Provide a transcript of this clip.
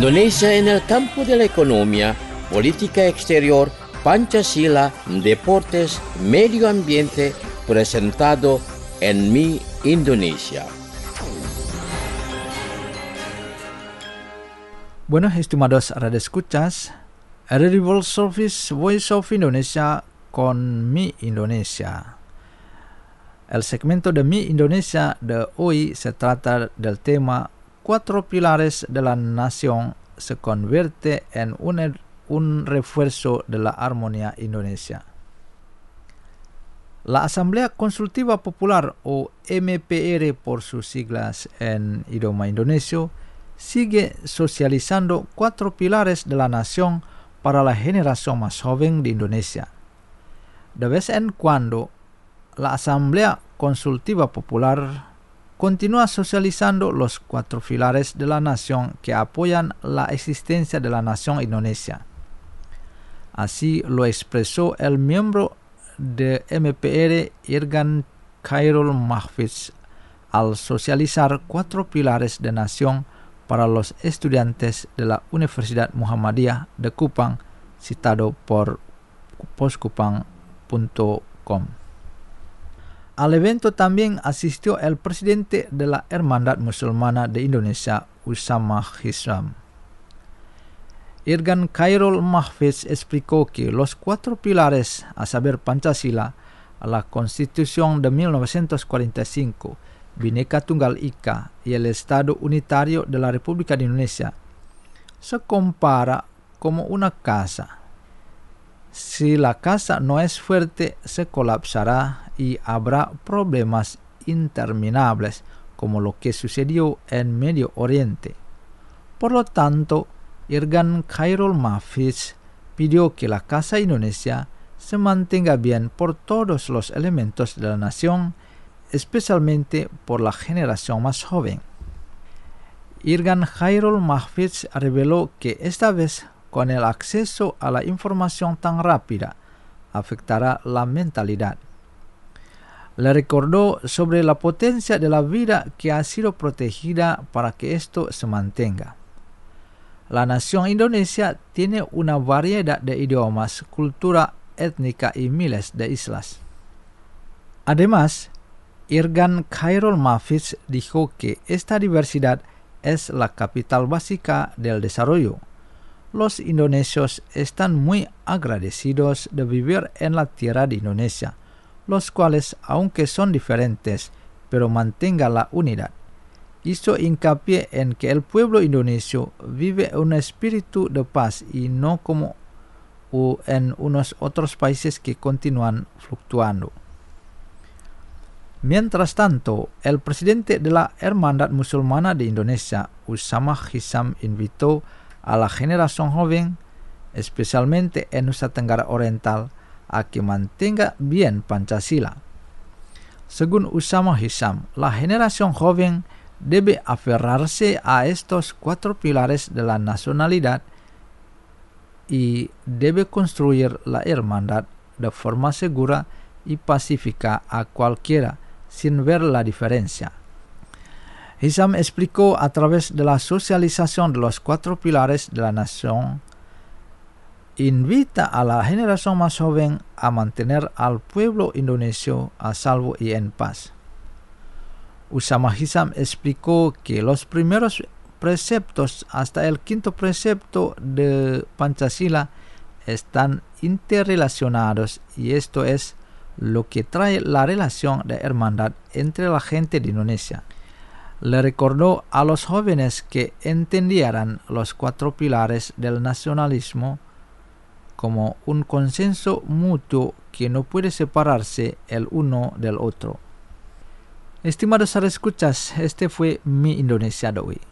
Indonesia en el campo de la economía, política exterior, Pancasila, deportes, medio ambiente, presentado en Mi Indonesia. Bueno, estimados radioescuchas, Radio World Service Voice of Indonesia con Mi Indonesia. El segmento de Mi Indonesia de hoy se trata del tema 4 pilares de la nación se convierte en un refuerzo de la armonía indonesia. La Asamblea Consultiva Popular o MPR por sus siglas en idioma indonesio sigue socializando 4 pilares de la nación para la generación más joven de Indonesia. De vez en cuando, la Asamblea Consultiva Popular continúa socializando los 4 pilares de la nación que apoyan la existencia de la nación indonesia. Así lo expresó el miembro de MPR Irgan Khairul Mahfidz al socializar 4 pilares de nación para los estudiantes de la Universidad Muhammadiyah de Kupang, citado por poskupang.com. Al evento también asistió el presidente de la Hermandad Musulmana de Indonesia, Usama Hisham. Irgan Khairul Mahfidz explicó que los 4 pilares, a saber Pancasila, la Constitución de 1945, Bhinneka Tunggal Ika y el Estado Unitario de la República de Indonesia, se compara como una casa. Si la casa no es fuerte, se colapsará y habrá problemas interminables, como lo que sucedió en Medio Oriente. Por lo tanto, Irgan Khairul Mahfidz pidió que la casa indonesia se mantenga bien por todos los elementos de la nación, especialmente por la generación más joven. Irgan Khairul Mahfidz reveló que esta vez, con el acceso a la información tan rápida, afectará la mentalidad. Le recordó sobre la potencia de la vida que ha sido protegida para que esto se mantenga. La nación indonesia tiene una variedad de idiomas, cultura étnica y miles de islas. Además, Irgan Khairul Mahfidz dijo que esta diversidad es la capital básica del desarrollo. Los indonesios están muy agradecidos de vivir en la tierra de Indonesia, los cuales, aunque son diferentes, pero mantengan la unidad. Hizo hincapié en que el pueblo indonesio vive un espíritu de paz y no como en unos otros países que continúan fluctuando. Mientras tanto, el presidente de la Hermandad Musulmana de Indonesia, Usama Hisham, invitó a la generación joven, especialmente en Nusa Tenggara Oriental, a que mantenga bien Pancasila. Según Usama Hisham, la generación joven debe aferrarse a estos 4 pilares de la nacionalidad y debe construir la hermandad de forma segura y pacífica a cualquiera, sin ver la diferencia. Hisham explicó a través de la socialización de los 4 pilares de la nación, invita a la generación más joven a mantener al pueblo indonesio a salvo y en paz. Usama Hisham explicó que los primeros preceptos hasta el 5º precepto de Pancasila están interrelacionados y esto es lo que trae la relación de hermandad entre la gente de Indonesia. Le recordó a los jóvenes que entendieran los 4 pilares del nacionalismo como un consenso mutuo que no puede separarse el uno del otro. Estimados radioescuchas, este fue Mi Indonesia de hoy.